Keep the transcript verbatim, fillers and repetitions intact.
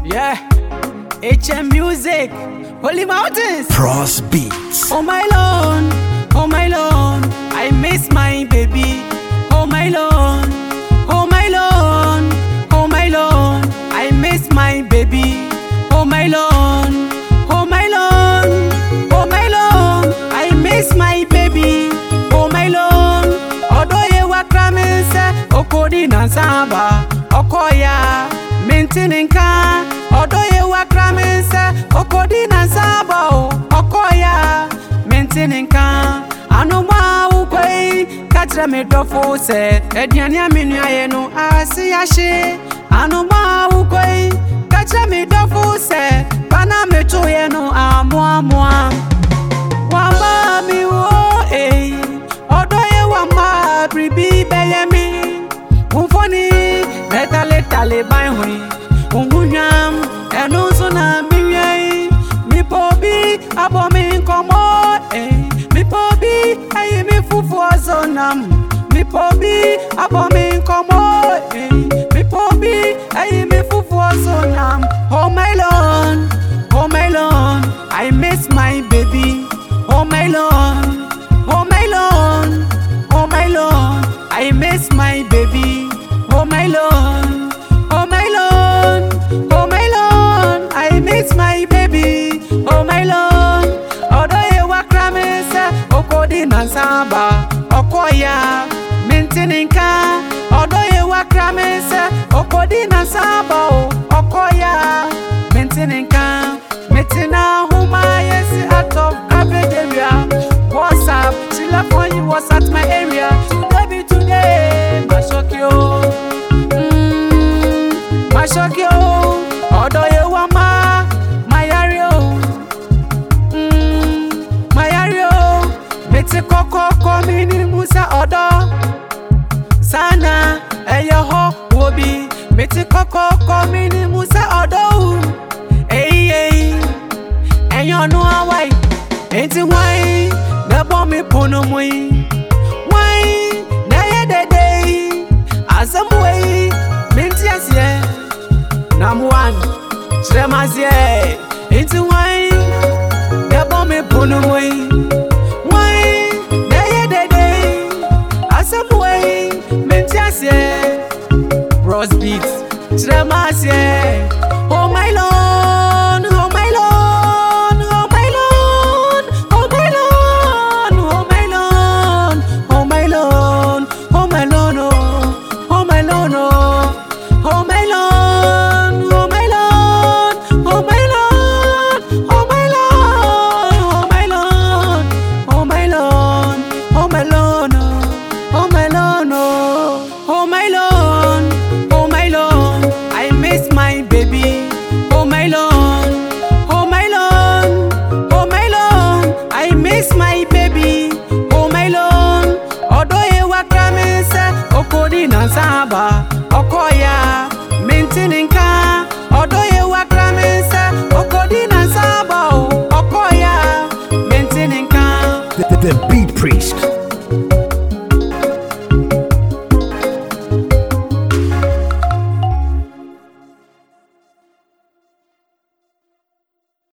Yeah, H M Music, Holy Mountains, Pros Beats. Oh my Lord, oh my Lord, I miss my baby. Oh my Lord, oh my Lord, oh my Lord, I miss my baby. Oh my Lord, oh my Lord, oh my Lord, I miss my baby. Oh my Lord, odoye wakraminse okodi nansaba okoya mintininka. Odoye wakraminse okodi nansaba okoya mintininka. Anoma ukwe katre me dofo se ediani aminua ye no asi ashe. Anoma ukwe katre me dofo se bana me to ye no amo amo wama mi wo eh odoye wama bribi beyemi ufoni metale tale bai hui ungunyam enu so na miye mi pobi abo mi komo eh mi pobi ayi mi fufu azonam mi pobi abo mi komo eh mi pobi ayi mi fufu azonam. Oh my Lord, oh my Lord, I miss my baby. Oh my Lord, oh my Lord, oh my Lord, I miss my baby. Oh my Lord, oh my Lord, oh my Lord, I miss my baby. Oh my Lord, odoye wakraminse okodi nansaba okoya mintininka. Odoye wakraminse okodi nansaba okoya mintininka. Mitina huma yesi out of average area. What's up? She left when you was at my area. Today be today, my shock you. Mmm, my shock you. Odoye wama, my area. Mmm, my area. Miti koko komini musa odo. Sana eyo ho wobi. Miti koko komini musa odo. Hey hey. Enyo no awai. Enti why na bomb me pono moi. Why na ye de day. Asam way minti asie. Number one, Tremasie. Enti why na bomb me pono moi. Why na ye de day. Asam way minti asie. Pros Beats, Tremasie. Oh my Lord, oh my Lord, oh my Lord, oh my Lord, oh my Lord, oh my Lord, oh my Lord, oh my Lord, oh my Lord, oh my Lord, oh my Lord, oh my Lord, oh my Lord, oh my Lord, oh my Lord, oh my Lord, oh my Lord, oh my Lord, I miss my baby. Oh my Lord, oh my Lord, oh my Lord, I miss my baby. Oh my Lord, odoye wakraminse okodi nansaba okoya mintininka. Odoye wakraminse okodi nansaba okoya mintininka. The, the, the Beat Priest.